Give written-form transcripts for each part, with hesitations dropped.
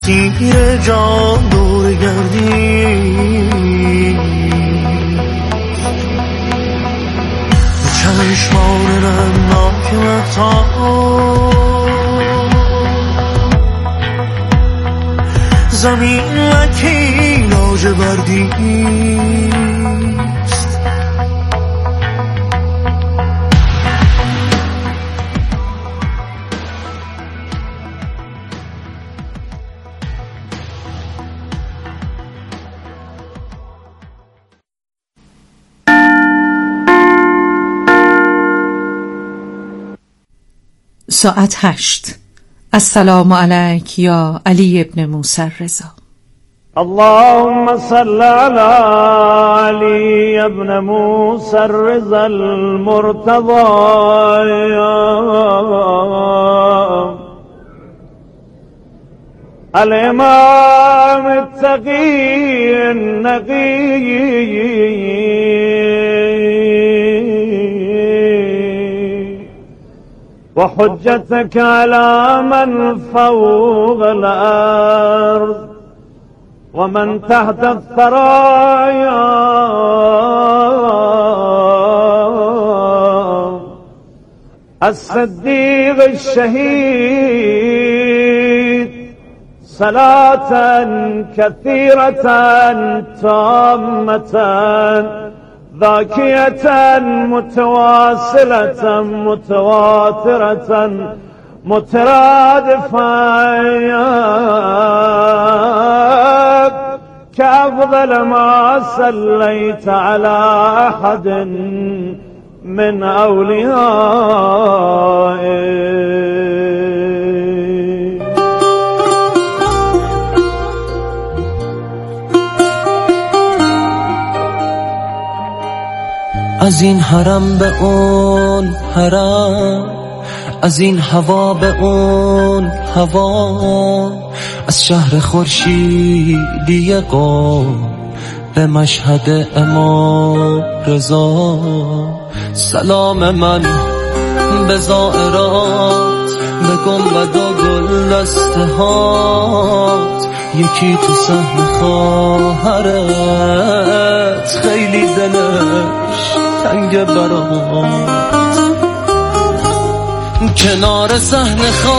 تیر جان دور گردی چشمان نمناک مهتاب زمین وکی لاجوردیست ساعت 8. السلام علیک یا علی ابن موسی الرضا. اللهم صل على علي ابن موسى الرضا المرتضى الإمام التقي النقي وحجتك على من فوق الأرض ومن تحت الثرايا الصديق الشهيد صلاة كثيرة تامة ذاكية متواصلة متواترة مترادفة كأفضل ما صليت على أحد من أوليائك. از این حرم به اون حرم، از این هوا به اون هوا، از شهر خورشیدی قم به مشهد امام رضا. سلام من به زائرات، به گنبد و گلدسته هات، یکی تو صحن خواهرت خیلی دلش تنگ برات. کنار صحن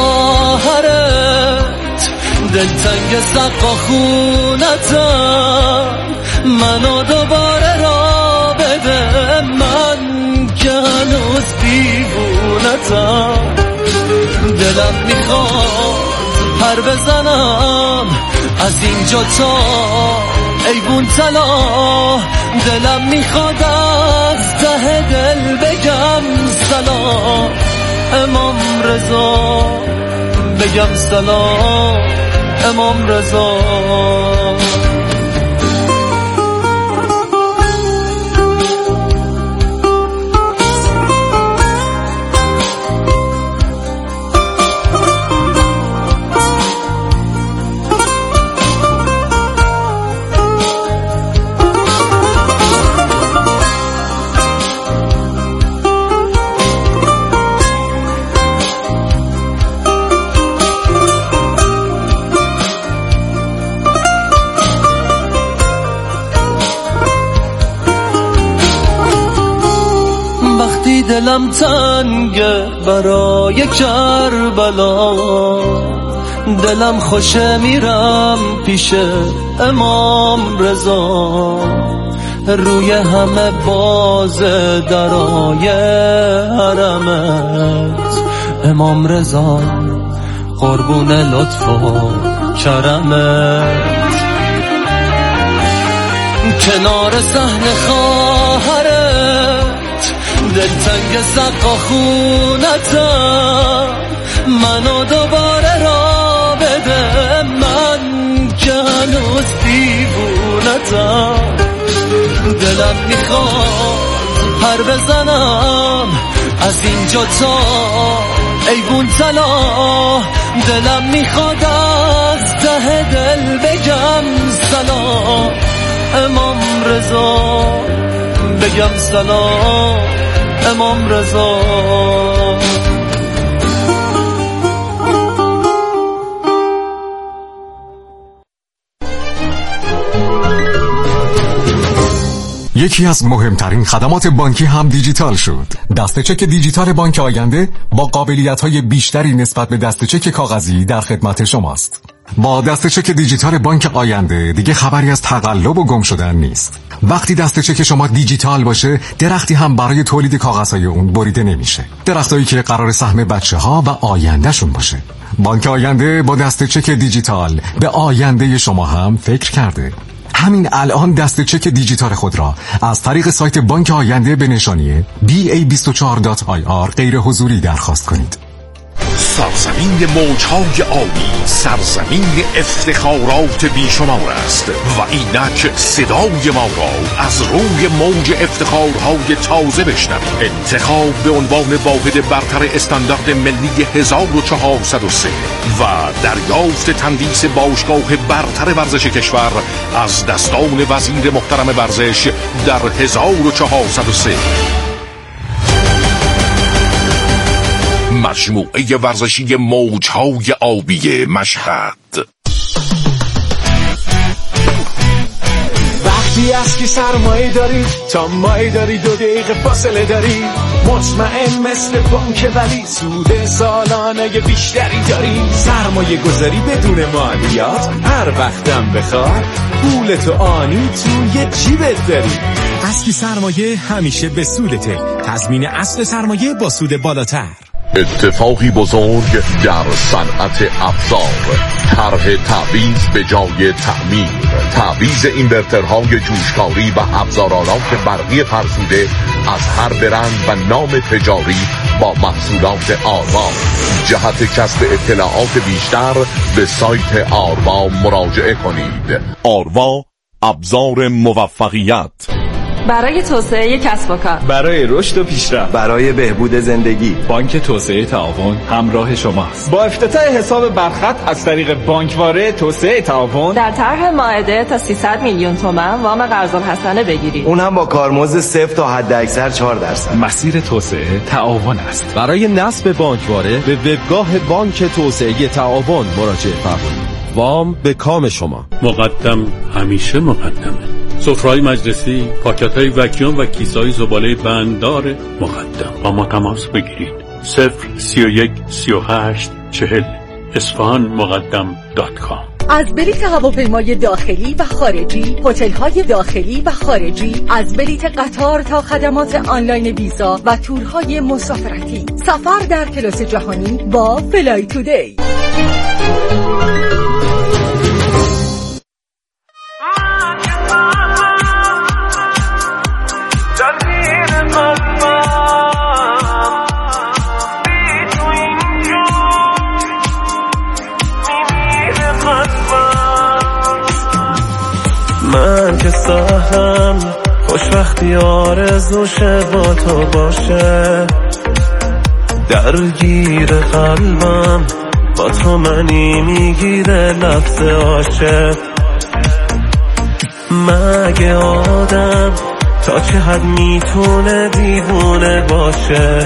خواهرت دلتنگ سقا خونتم، منو دوباره را بده من که هنوز دیوونتم. دلم میخواد پر بزنم از اینجا تا ایوون طلا، دلم میخواد از ته دل بگم سلام امام رضا، بگم سلام امام رضا. دلم تنگه برای کربلا، دلم خوشه میرم پیش امام رضا. روی همه باز درای حرمت امام رضا، قربون لطف و کرمت. کنار صحن خواهرت دلتنگ سقا خونتم، منو دوباره را بده من که هنوز دیوونتم. دلم میخواد پر بزنم از اینجا تا ایوون طلا، دلم میخواد از ته دل بگم سلام امام رضا، بگم سلام امام رضا. یکی از مهمترین خدمات بانکی هم دیجیتال شد. دست چک دیجیتال بانک آینده با قابلیت‌های بیشتری نسبت به دست چک کاغذی در خدمت شماست. با دست چک دیجیتال بانک آینده دیگه خبری از تقلب و گم شدن نیست. وقتی دست چک شما دیجیتال باشه، درختی هم برای تولید کاغذهای اون بریده نمیشه. درختایی که قرار سهم بچه‌ها و آیندهشون باشه. بانک آینده با دست چک دیجیتال به آینده شما هم فکر کرده. همین الان دست چک دیجیتال خود را از طریق سایت بانک آینده به نشانی ba24.ir غیر حضوری درخواست کنید. سرزمین موجهای آبی، سرزمین افتخارات بیشمار است و اینک صدای ما را از روی موج افتخارهای تازه بشنوید. انتخاب به عنوان واحد برتر استاندارد ملی 1403 و دریافت تندیس باشگاه برتر ورزش کشور از دستان وزیر محترم ورزش در 1403. مجموعه ورزشی موجهای آبی مشهد. وقتی از که سرمایه داری تا مایه داری 2 دقیقه فاصله داری، مطمئن مثل بانک ولی سود سالانه بیشتری داری. سرمایه گذاری بدون مالیات، هر وقتم بخواد پولتو آنی توی جیبت داری. از که سرمایه همیشه به سودته. تضمین اصل سرمایه با سود بالاتر. اتفاقی بزرگ در صنعت ابزار، طرح تعویض به جای تعمیر، تعویض اینورترهای جوشکاری و ابزارآلات برقی فرسوده از هر برند و نام تجاری با محصولات آروا. جهت کسب اطلاعات بیشتر به سایت آروا مراجعه کنید. آروا، ابزار موفقیت. برای توسعه کسب و کار، برای رشد و پیشرفت، برای بهبود زندگی، بانک توسعه تعاون همراه شماست. با افتتاح حساب برخط از طریق بانکواره توسعه تعاون در طرح مائده تا 300 میلیون تومان وام قرض الحسنه بگیرید. اون هم با کارمزد 0 تا حداکثر 4%. مسیر توسعه تعاون است. برای نصب بانکواره به وبگاه بانک توسعه تعاون مراجعه فرمایید. وام به کام شما. مقدم همیشه مقدمه. سفره‌های مجلسی، پاکت‌های وکیوم و کیسه‌های زباله بنددار مقدم. با ما تماس بگیرید. 031 38 40 isfahanmuqaddam.com. از بلیت هواپیمای داخلی و خارجی، هتل‌های داخلی و خارجی، از بلیت قطار تا خدمات آنلاین ویزا و تورهای مسافرتی. سفر در کلاس جهانی با فلای تودی. من که سهم خوشبختی آرزوشه با تو باشه، درگیر قلبم با تو منی میگیره لفظ عاشق. مگه آدم تا چه حد میتونه دیوونه باشه؟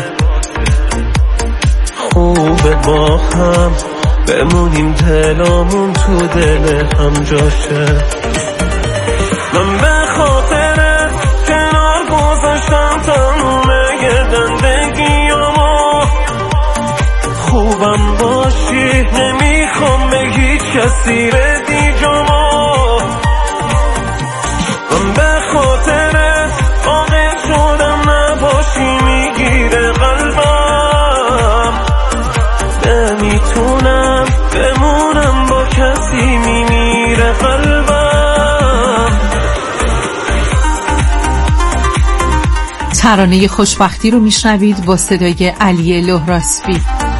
خوبه با هم بمونیم دلامون تو دل هم جاشه. من به خاطر کنار گذاشتم تمومه زندگیامو، خوبم باشی نمیخوام به هیچ کسی بدی جامو. من به خاطر عاقل شدم نباشی میگیره قلبم، نمیتونم بمونم با کسی میمیره قلبم. ترانه خوشبختی رو میشنوید با صدای علی لهراسبی.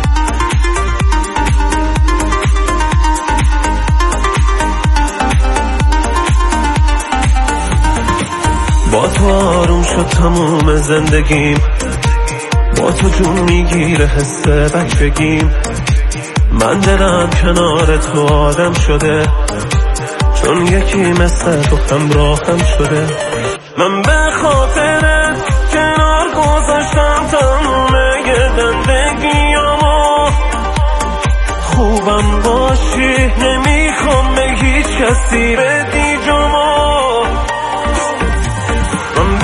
با تو آروم شد تموم زندگیم، با تو جون میگیره حس بچگیم. من دلم کنار تو آدم شده، چون یکی مثل تو همراهم شده. من به خاطر کنار گذاشتم تمومه زندگیامو، خوبم باشی نمیخوام به هیچ کسی بدی جامو. من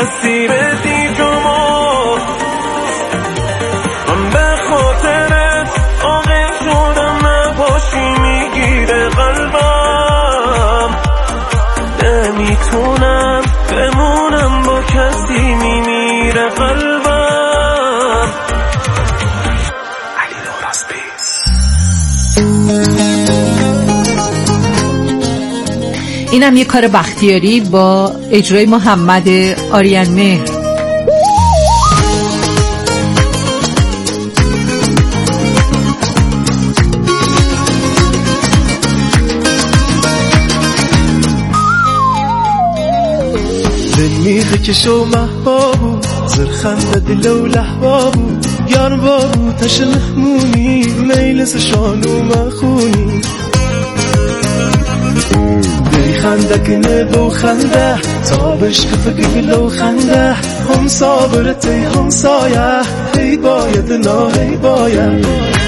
اسیر دیجمو من به خاطرت آقل شدم نباشی میگیره قلبم نمیتونم بمونم با کسی میمیره قلبم علی نوراز پیس. اینم یه کار بختیاری با اجرای محمد آریان مهر. میخه کشو محبابو زرخنده دلو لحبابو یار بابو تش مهمونی میلس شانو مخونی خنده کنه دو خنده تابش کفک بلو خنده هم صابرتی هم سایه هی باید نا هی باید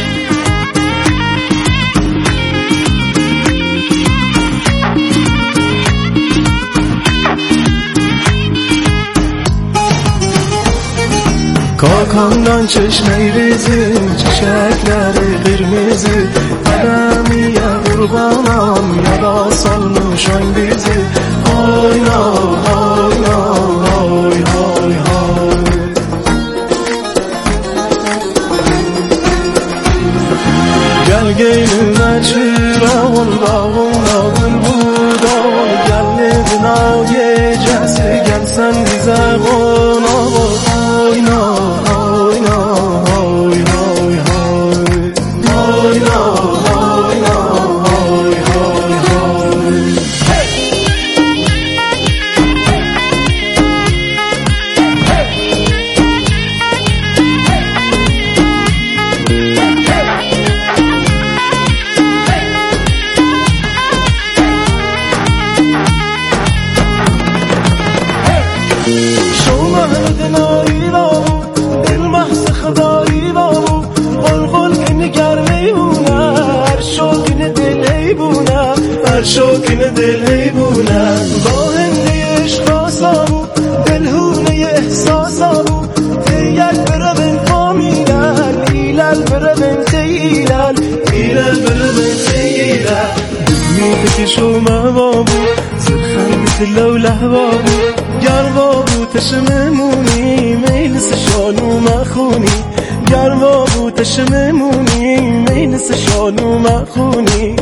کاکاندان چشمه ریزی چشکلر قرمزی قدمی قربانم یادا سال نوشان بیزی های نا های نا های های های گل گیل مچیره والباغونا بلبودا گل نبنای جسی گل سندیزه غونا های نا شوکن دل حیبونم با هنده اشخاصامو دلهونه احساسامو تیل بربن فامیلن ایلل بربن تیلل ایلل بربن تیلل میده کشو مبابو زرخنده دلو لحبابو گربابو تشممونی میلس شانو مخونی گربابو تشممونی میلس شانو مخونی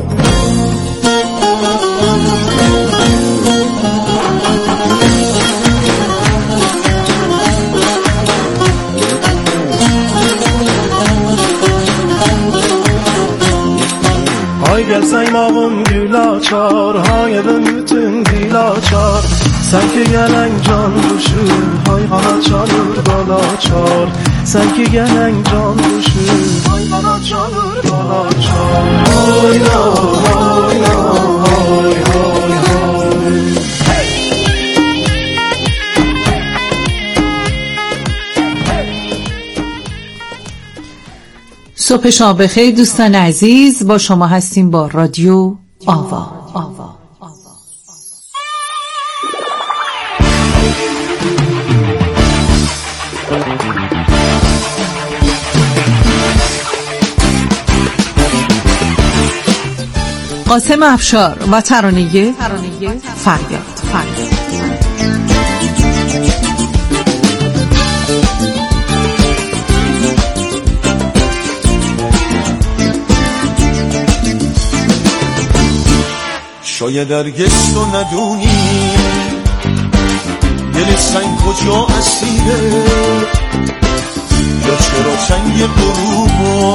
gel saymağım gül açar hayırın bütün dil açar sen ki gelen can kuşu hayvana çalır bal açar sen ki gelen can kuşu hayvana çalır bal açar hayna hayna hay hay hay صبح شما بخیر دوستان عزیز، با شما هستیم با رادیو آوا. قاسم افشار و ترانه فریاد. شاید هرگز تو ندونی دل سنگ کجا اسیره یا چرا چنگ غروبا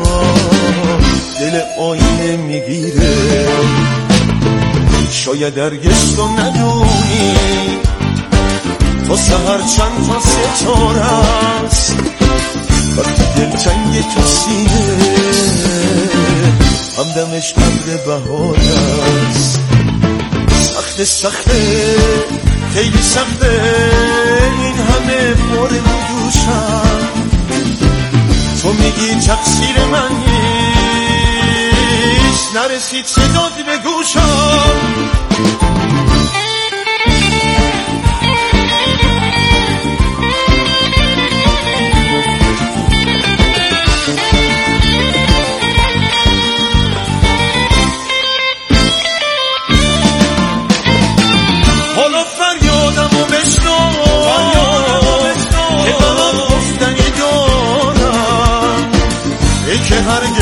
دل آینه میگیره شاید هرگز تو ندونی تا سحر چند تا ستاره است وقتی دلتنگ تو سینه همدمش قدر بهار است سخته خیلی سخته این همه بار رو دوشم تو میگی تقصیر من نیست نرسید صدات به گوشم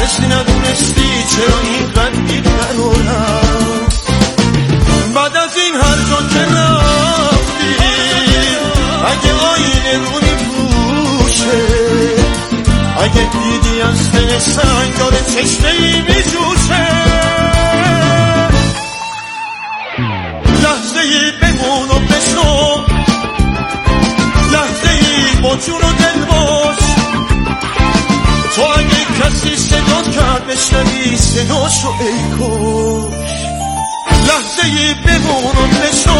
هرچی ندونستی چرا اینقدر بی‌قرارم. بعد از این هر جا که رفتی اگه آینه رو میپوشه، اگه دیدی از دل سنگ داره چشمه‌ای میجوشه، لحظه‌ای بمون و بشو، لحظه‌ای با جون و دل باش. تو اگه کسی صدا کرد بشنوی صداشو ای کاش. لحظه‌ای بمون و بشو،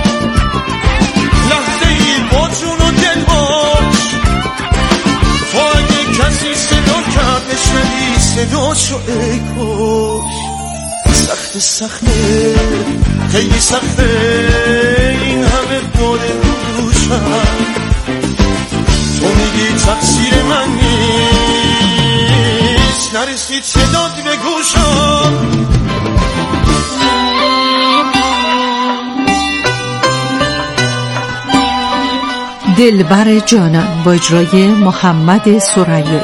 لحظه‌ای با جون و دل باش. تو اگه کسی صدا کرد بشنوی صداشو ای کاش. سخته خیلی سخته این همه بار دوشم. تو میگی تقصیر من نیست، نرسید صدات به گوشم. دلبر جانان با اجرای محمد ثریا.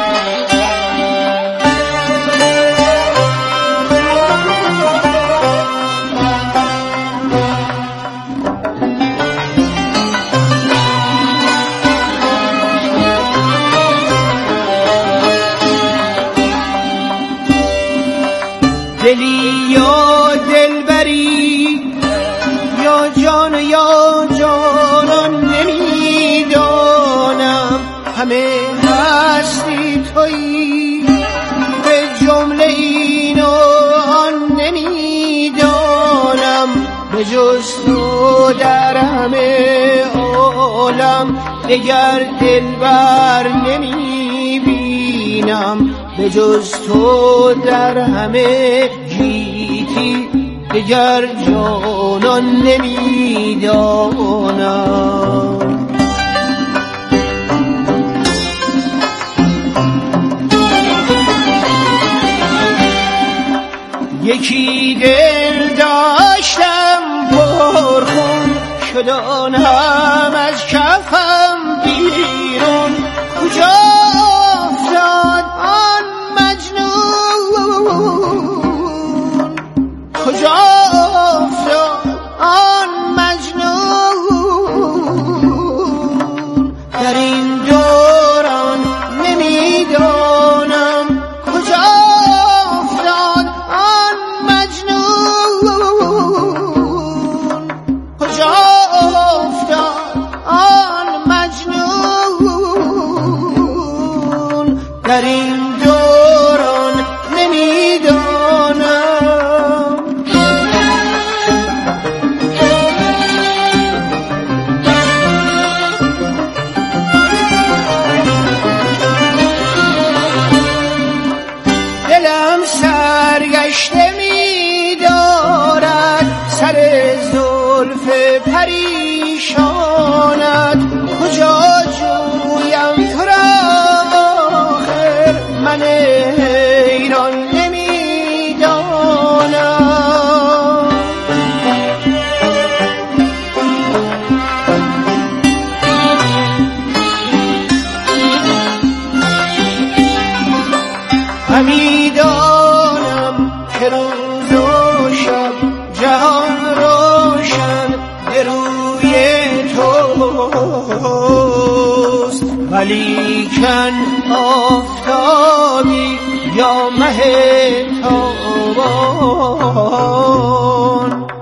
دلی یا دلبری یا جان یا جانان نمیدانم، همه هستی تویی به جمله این و آن نمیدانم. به جز تو در همه عالم دگر دلبر نمیبینم. به جز تو در همه گیتی دگر جانان نمیدانم. یکی دل داشتم پرخون شد آن هم از کفم بیرون. کجا افتاد آن مجنون، کجا افتاد آن مجنون. در این دوران نمیدانم کجا افتاد آن مجنون، کجا افتاد آن مجنون. در این دوران نمیدانم. دلم سرگشته می‌دارد سر زلف پریشانت. کجا جویم تو را آخر من حیران نمی‌دانم. همیدانم که روز و شب جهان روشن به روی توست، ولیکن آفتابی یا مه تابان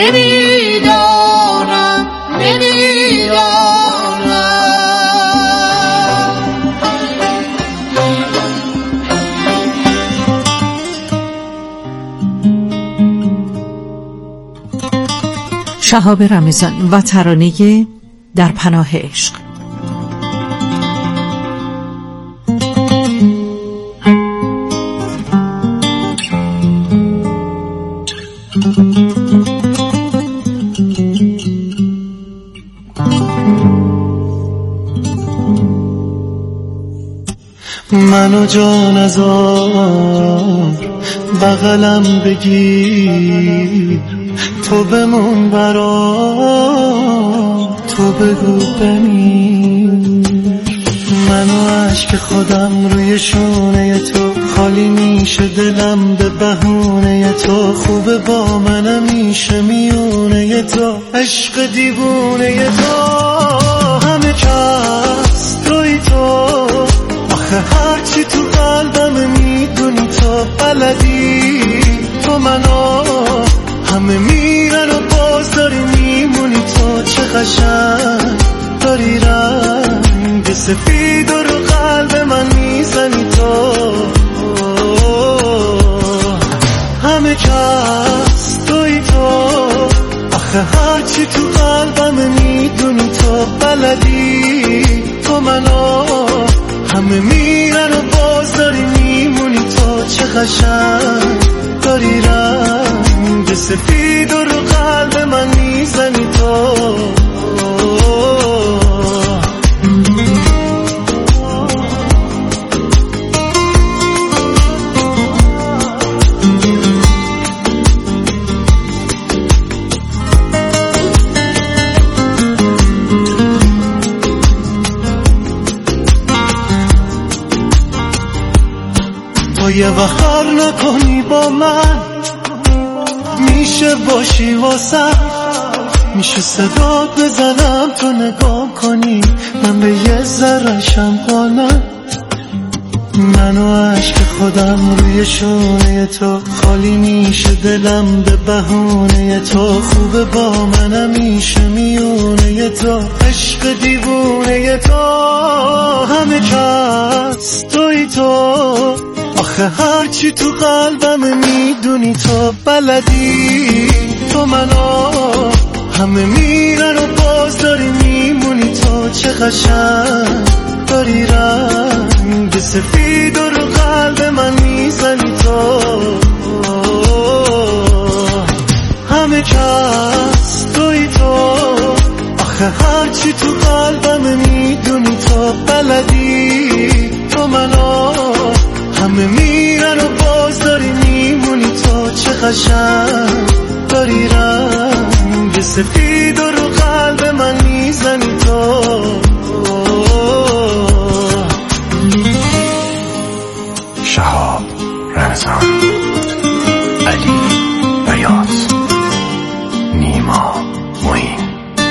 نمیدانم، نمیدانم. شهاب رمضان و ترانه در پناه عشق. منو جان ازار بغلم بگیر، تو بمون برام، تو بگو بمیر. منو عشق خودم روی شونه تو خالی میشه دلم به بهونه تو، خوبه با منم میشه میونه تو، عشق دیوونه تو، همه کس توی تو، آخه هرچی تو قلبم میدونی تو، بلدی تو منو، همه میرن و باز داری میمونی تو، چه قشنگ داری رنگ سفید و رو قلب من میزنی تو، همه کس توی تو، آخه هرچی تو قلبم میدونی تو، بلدی تو منو، همه میرن و باز داری میمونی تو، چه قشنگ داری رنگ سفید و رو قلب من میزنی تو. یه وقت کار نکنی با من، میشه باشی واسه، میشه صدا بزنم تو نگاه کنی، من به یه ذره‌شم قانم، من و عشق خودم روی شونه تو، خالی میشه دلم به بهونه تو، خوبه با منم میشه میونه تو، عشق دیوونه تو، همه کس توی تو، آخه هرچی تو قلبم میدونی تو، بلدی تو منو، همه میرن و باز داری میمونی تو، چه قشنگ داری رنگ سفید و رو قلب من میزنی تو، همه کس توی تو، آخه هرچی تو قلبم میدونی تو، بلدی تو منو، همه میرن و باز داری میمونی تو، چه قشنگ داری رنگ سفید و رو قلب من میزنی تو. شهاب رمضان، علی بیاض، نیما معین.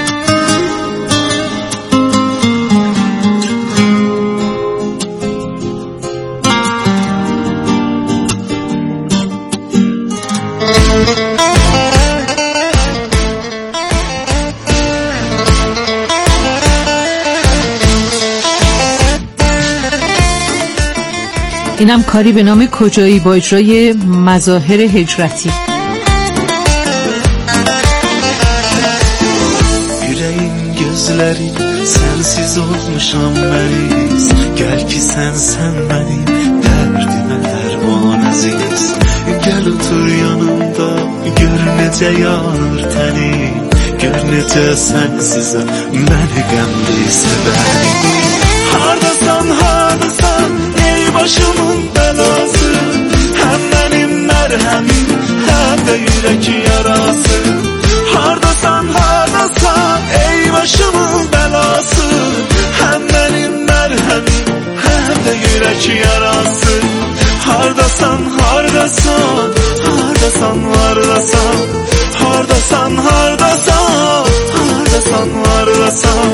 اینم کاری به نام کجایی با اجرای مظاهر هجرتی. Yüreğin gözleri sensiz olmuşam meriz, gel ki sen benim derdime derman aziz, gel otur yanımda gör necə yanır tənim, gör necə sensizəm məni qəmli sevərim. Hardasan hardasan ey başımın belası, hem benim merhemim hem de yürek yarası. Hardasan hardasan ey başımın belası, hem benim merhemim hem de yürek yarası. Hardasan hardasan hardasan hardasan hardasan hardasan hardasan hardasan.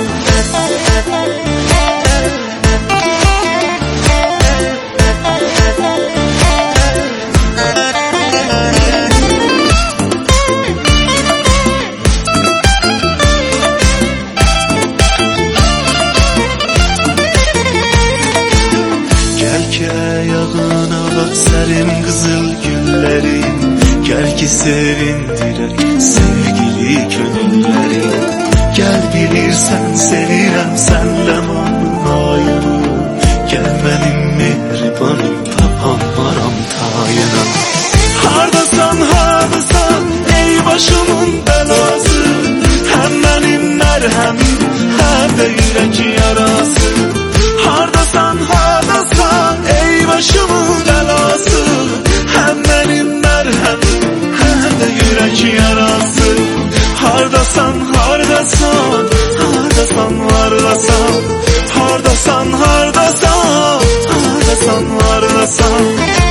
Serin kızıl güllerim, gel ki sevindirek sevgili gönüllerim. Gel bilirsen sevirem senle manayını, gel benim mehribanım tapam varam tayına. Hardasan hardasan ey başımın belası, hem benim merhemim hem de yürek yarası. Hardasan hardasan ey başımın belası, hem benim merhemim hem de yürek yarası. Hardasan hardasan hardasan hardasan hardasan hardasan hardasan hardasan.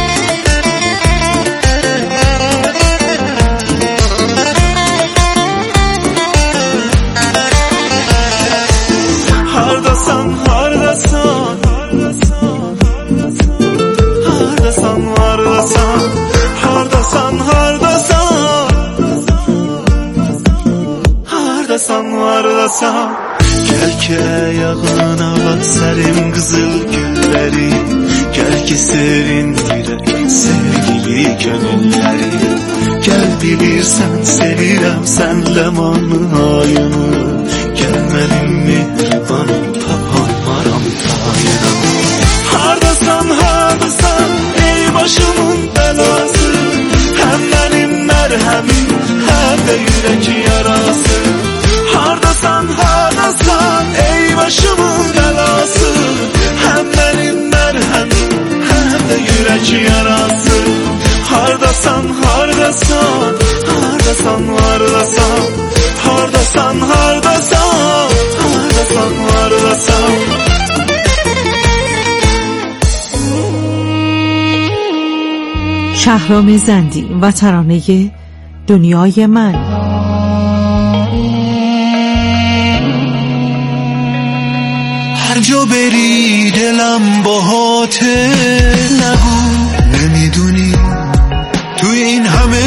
vardasan. Gel ki ayağına bak serin kızıl gülleri, gel ki serindirek sevgili gönülleri. Gel bilirsen sevirem sen lemanın ayını, gel benim mehribanım tapanmaram tayına. Hardasan hardasan ey başımın belası, hem benim merhemim hem de yürek yarası. Hardasan hardasan ey başımın belası, hem benim merhemim hem de yürek yarası. Hardasan hardasan hardasan hardasan hardasan hardasan hardasan hardasan. شهرام زندی و ترانه دنیای من. هر جا بری دلم باهاته، نگو نمیدونی توی این همه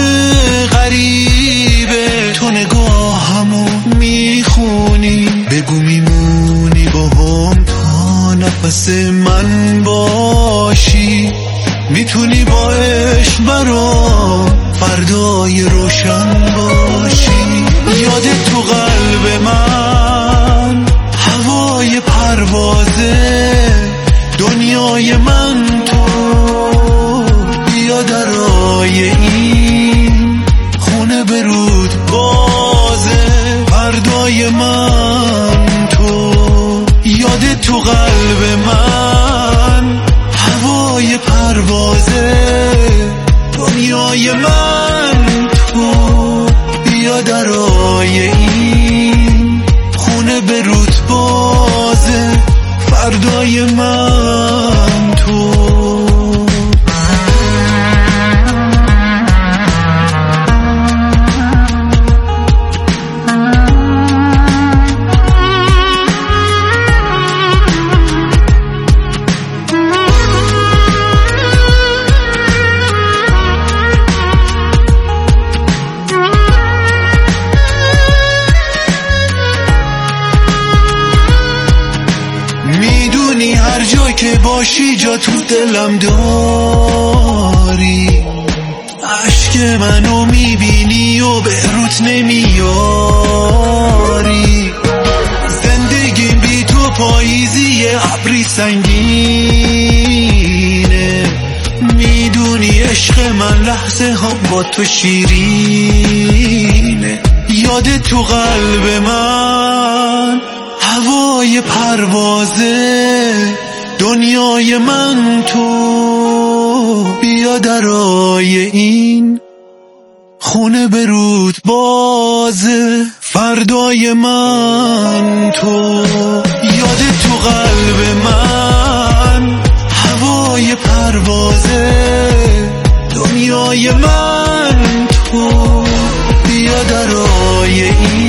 غریبه، تو نگاهمو میخونی، بگو میمونی با هم تا نفس من باشی. میتونی با عشق برام فردای روشن باشی. یادت تو قلب من هوای پروازه، دنیای من تو. بیا درای این خونه برود بازه، فردای من تو. یادت تو قلب من هوای پروازه، دنیای من تو. بیا درای این خونه برود بازه، فردای من تو. هر جا که باشی جا تو دلم داری، عشق منو میبینی و به روت نمیاری. زندگی بی تو پاییزی ابری سنگینه، میدونی عشق من لحظه ها با تو شیرینه. یادت تو قلب من هوای پروازه، دنیای من تو. بیا درای این خونه برود بازه، فردای من تو. یادت تو قلب من هوای پروازه، دنیای من تو. بیا درای این